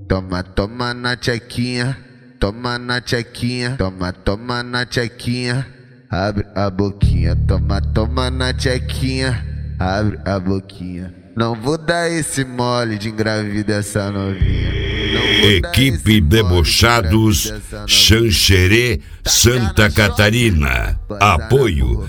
Toma, toma na tchequinha, toma na tchequinha, toma, toma na tchequinha, abre a boquinha, toma, toma na tchequinha, abre a boquinha. Não vou dar esse mole de engravidar essa novinha. Equipe Debochados, Xanxerê, Santa Catarina. Apoio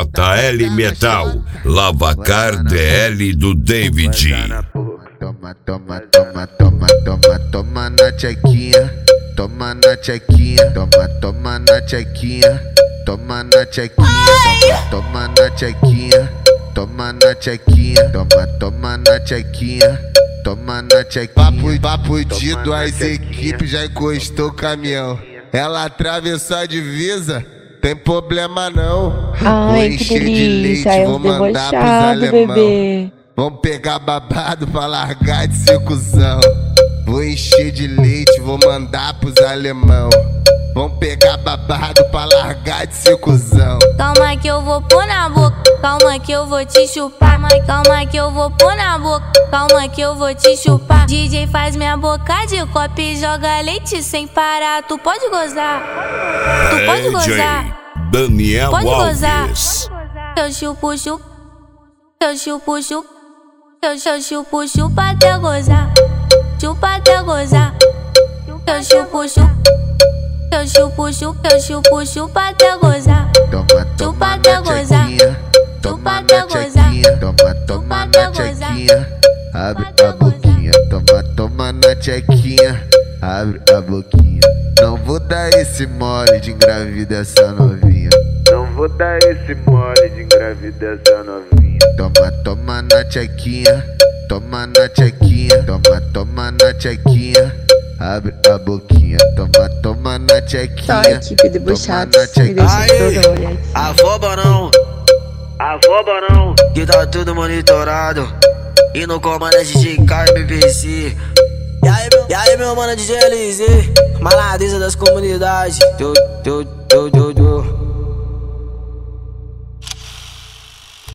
JL Metal, Lavacar DL do David. Toma, toma, toma, toma, toma, toma na tchequinha, toma na tchequinha, toma, toma na tchequinha, toma na tchequinha, toma na tchequinha, toma na tchequinha, toma, toma na tchequinha, toma na tchequinha. Papo de duas equipes já encostou o caminhão. Ela atravessou a divisa, tem problema não. Ai, que delícia, vou mandar pros alemão. Bebê. Vamos pegar babado pra largar de ser cuzão. Vou encher de leite, vou mandar pros alemão. Vamos pegar babado pra largar de ser cuzão. Calma que eu vou pôr na boca, calma que eu vou te chupar. Calma que eu vou pôr na boca, calma que eu vou te chupar. DJ faz minha boca de copo e joga leite sem parar. Tu pode gozar, tu pode gozar, Daniel pode gozar. Alves. Eu chupo, chupo, eu chupo, chupo, eu chupo, chupa até gozar, chupa até gozar. Eu chupo, chupo, eu chupo, chupo, eu chupo, chupa até gozar, chupa até gozar, chupa até gozar, toma, toma na tchequinha, abre a boquinha, toma, toma na tchequinha, abre a boquinha. Não vou dar esse mole de engravidar essa novinha. Não vou dar esse mole de engravidar essa novinha. Toma, toma na tchequinha, toma na tchequinha, toma, toma na tchequinha, abre a boquinha, toma, toma na tchequinha. Só a equipe Debochados me deixa Afoba não, que tá tudo monitorado. E no comando é DJ KMPC. E aí meu mano DJ LZ, maladeza das comunidades.